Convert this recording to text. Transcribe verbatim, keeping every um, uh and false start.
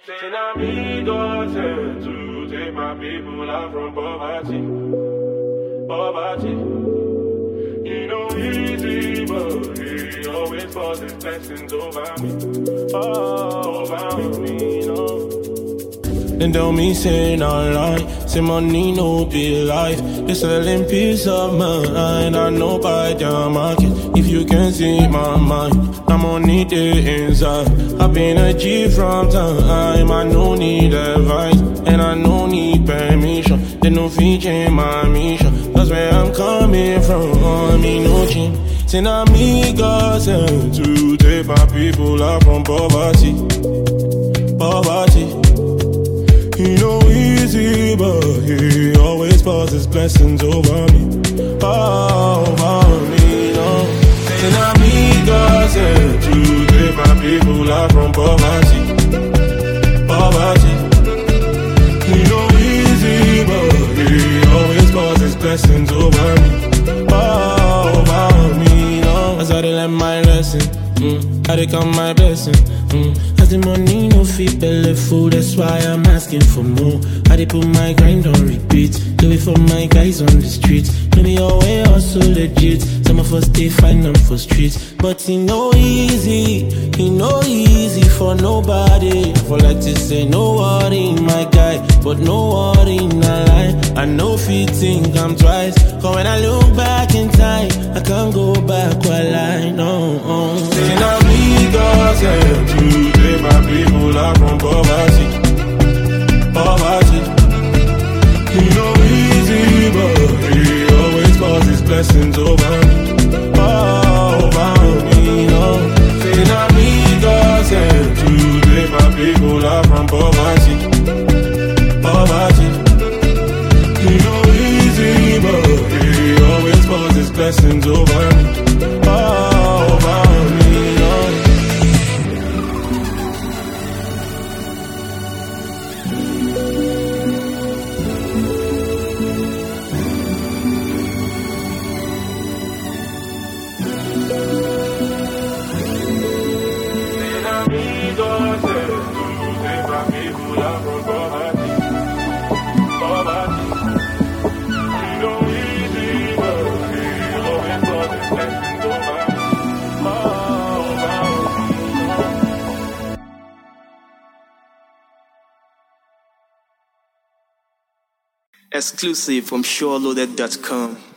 Send amigos to take my people out from poverty, poverty. You know easy, but he always pours his blessings over me, oh, over me, no. And don't me say not lie, say money no be life. They selling peace of mind, I know by the market. If you can see my mind, I'm on it inside. I've been a G from time, I no need advice, and I no need permission. They no feature my mission, that's where I'm coming from, me no change. Send amigos to take my people out from poverty, poverty. He know easy, but he always pours his blessings over me, oh, over me, no. Send amigos to take my people out from poverty, poverty. He know easy, but he always pours his blessings over me, oh, over me, no. As I learn my lesson, mm, I become my blessing, mm. As the money no fit belly full, that's why I'm asking for more. I dey put my grind on repeat, do it for my guys on the streets. Maybe your way also legit, some of us stay fine up for streets. But it no easy, it no easy for nobody. For like to say no worry my guy, but no worry not lie. I know if you think I'm twice, cause when I look back in time, I can't go back while I know. Send amigos to take my people out from poverty, poverty. He know easy, but he always pours his blessings over me, oh, over me, no. Send amigos to take my people out from poverty, poverty. He know easy, but he always pours his blessings over me, oh, over me, no. Exclusive from SureLoaded dot com.